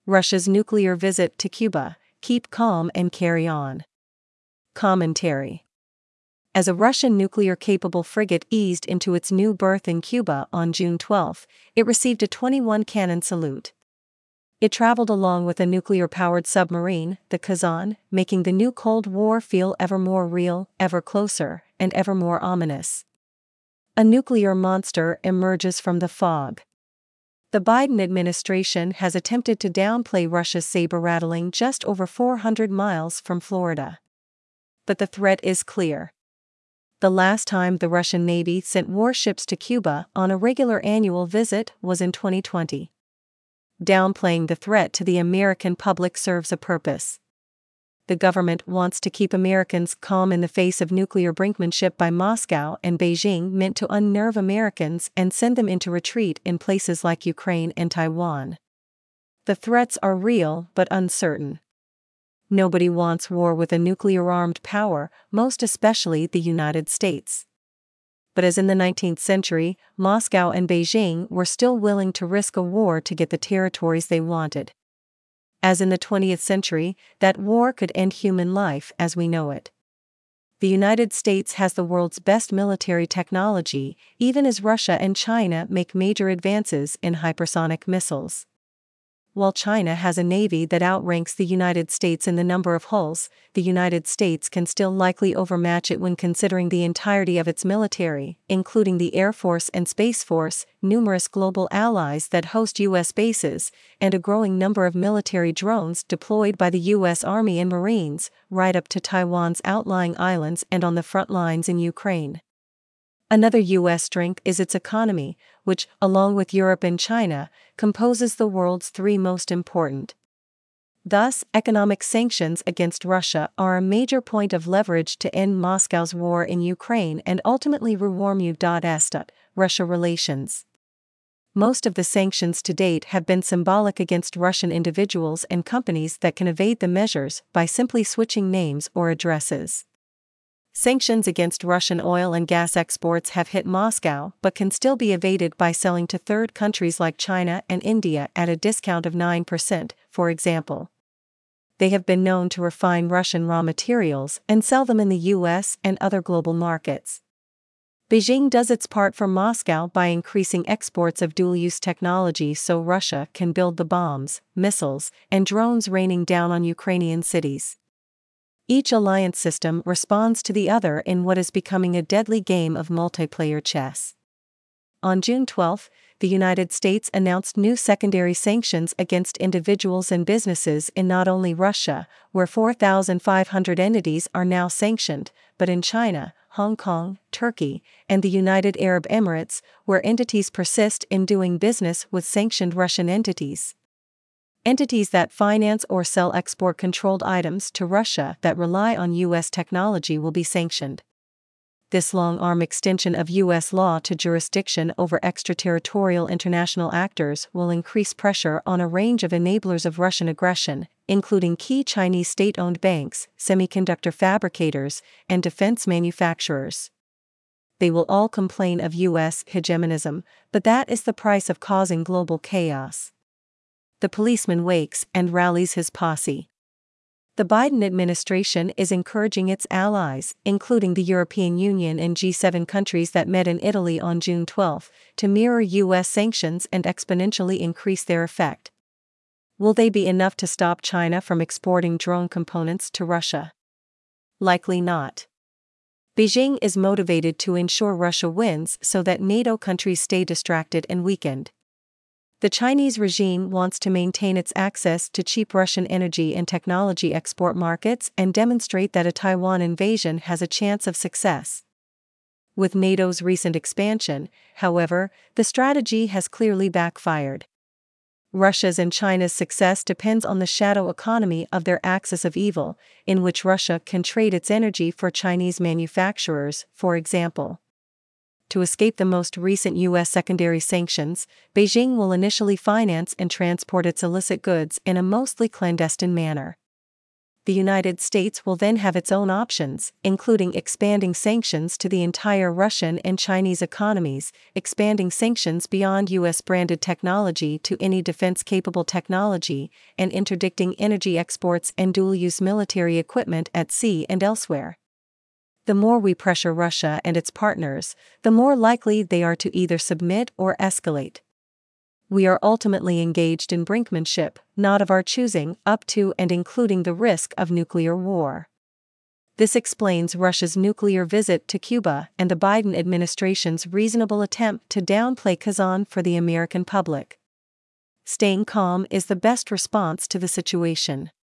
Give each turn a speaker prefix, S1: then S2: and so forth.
S1: Russia's nuclear visit to Cuba, keep calm and carry on. Commentary. As a Russian nuclear-capable frigate eased into its new berth in Cuba on June 12, it received a 21-cannon salute. It traveled along with a nuclear-powered submarine, the Kazan, making the new Cold War feel ever more real, ever closer, and ever more ominous. A nuclear monster emerges from the fog. The Biden administration has attempted to downplay Russia's saber-rattling just over 400 miles from Florida. But the threat is clear. The last time the Russian Navy sent warships to Cuba on a regular annual visit was in 2020. Downplaying the threat to the American public serves a purpose. The government wants to keep Americans calm in the face of nuclear brinkmanship by Moscow and Beijing, meant to unnerve Americans and send them into retreat in places like Ukraine and Taiwan. The threats are real but uncertain. Nobody wants war with a nuclear-armed power, most especially the United States. But as in the 19th century, Moscow and Beijing were still willing to risk a war to get the territories they wanted. As in the 20th century, that war could end human life as we know it. The United States has the world's best military technology, even as Russia and China make major advances in hypersonic missiles. While China has a navy that outranks the United States in the number of hulls, the United States can still likely overmatch it when considering the entirety of its military, including the Air Force and Space Force, numerous global allies that host U.S. bases, and a growing number of military drones deployed by the U.S. Army and Marines, right up to Taiwan's outlying islands and on the front lines in Ukraine. Another U.S. strength is its economy, which, along with Europe and China, composes the world's three most important. Thus, economic sanctions against Russia are a major point of leverage to end Moscow's war in Ukraine and ultimately rewarm U.S.-Russia relations. Most of the sanctions to date have been symbolic against Russian individuals and companies that can evade the measures by simply switching names or addresses. Sanctions against Russian oil and gas exports have hit Moscow but can still be evaded by selling to third countries like China and India at a discount of 9%, for example. They have been known to refine Russian raw materials and sell them in the U.S. and other global markets. Beijing does its part for Moscow by increasing exports of dual-use technology so Russia can build the bombs, missiles, and drones raining down on Ukrainian cities. Each alliance system responds to the other in what is becoming a deadly game of multiplayer chess. On June 12, the United States announced new secondary sanctions against individuals and businesses in not only Russia, where 4,500 entities are now sanctioned, but in China, Hong Kong, Turkey, and the United Arab Emirates, where entities persist in doing business with sanctioned Russian entities. Entities that finance or sell export-controlled items to Russia that rely on U.S. technology will be sanctioned. This long-arm extension of U.S. law to jurisdiction over extraterritorial international actors will increase pressure on a range of enablers of Russian aggression, including key Chinese state-owned banks, semiconductor fabricators, and defense manufacturers. They will all complain of U.S. hegemonism, but that is the price of causing global chaos. The policeman wakes and rallies his posse. The Biden administration is encouraging its allies, including the European Union and G7 countries that met in Italy on June 12, to mirror U.S. sanctions and exponentially increase their effect. Will they be enough to stop China from exporting drone components to Russia? Likely not. Beijing is motivated to ensure Russia wins so that NATO countries stay distracted and weakened. The Chinese regime wants to maintain its access to cheap Russian energy and technology export markets and demonstrate that a Taiwan invasion has a chance of success. With NATO's recent expansion, however, the strategy has clearly backfired. Russia's and China's success depends on the shadow economy of their axis of evil, in which Russia can trade its energy for Chinese manufacturers, for example. To escape the most recent U.S. secondary sanctions, Beijing will initially finance and transport its illicit goods in a mostly clandestine manner. the United States will then have its own options, including expanding sanctions to the entire Russian and Chinese economies, expanding sanctions beyond US-branded technology to any defense-capable technology, and interdicting energy exports and dual-use military equipment at sea and elsewhere. The more we pressure Russia and its partners, the more likely they are to either submit or escalate. We are ultimately engaged in brinkmanship, not of our choosing, up to and including the risk of nuclear war. This explains Russia's nuclear visit to Cuba and the Biden administration's reasonable attempt to downplay Kazan for the American public. Staying calm is the best response to the situation.